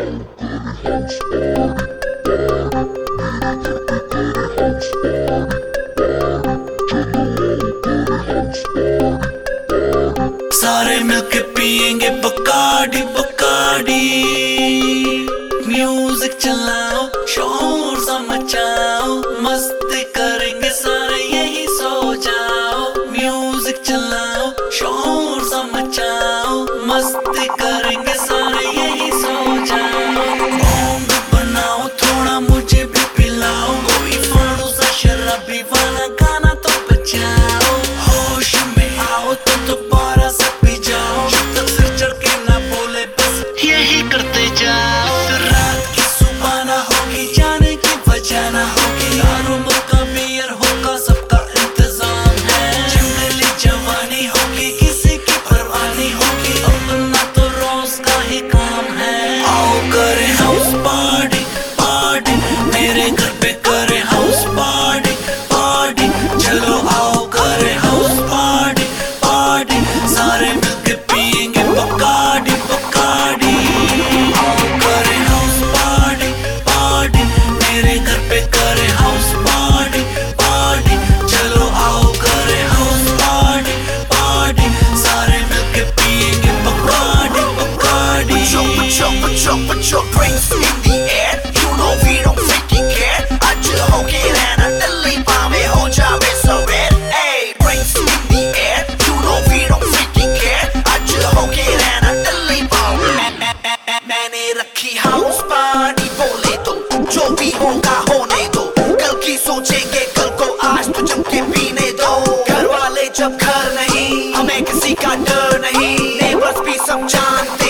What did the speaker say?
सारे मिलके पिएंगे बकाडी बकाडी। म्यूजिक चलाओ, शोर सा मचाओ, मस्ती करेंगे सारे यही सो जाओ। म्यूजिक चलाओ, शोर सा मचाओ, मस्ती करेंगे सारे यही सो जाओ। भोंग बनाओ, थोड़ा मुझे भी पिलाओ, कोई फाड़ू सा शराबी वाला गाना तो बजाओ। होश में आओ तो दोबारा से पी जाओ, जब तक सिर चढ़ के ना बोले बस यही करते जाओ। रात की सुबह ना होगी, जाने की वजह ना होगी, दारू मुर्गा बियर होगा, सबका इंतजाम है। जंगली जवानी होगी, किसी की परवाह नहीं होगी, अपना तो रोज का ही काम है। आओ करे हाउस पार्टी पार्टी, मेरे घर पे करे हाउस पार्टी पार्टी। चलो आओ करे हाउस पार्टी पार्टी, सारे मिलके पिएंगे बकाडी बकाडी। आओ करे हाउस पार्टी पार्टी, मेरे घर पे करे हाउस पार्टी पार्टी। चलो आओ करे हाउस पार्टी पार्टी, सारे मिलके पिएंगे Bacardi Bacardi. Put your drinks in the air, you know we don't freaking care। आज होके रहना दिल्ली पावे हो जावे सवेर। Hey, drinks in the air, you know we don't freaking care। आज होके रहना दिल्ली पावे। मैंने रखी हाउस पार्टी, बोले तो जो भी होगा होने दो, कल की सोचेंगे कल को, आज तो जम के पीने दो। घर वाले जब घर नहीं, हमें किसी का डर नहीं, नेबर्स भी सब जानते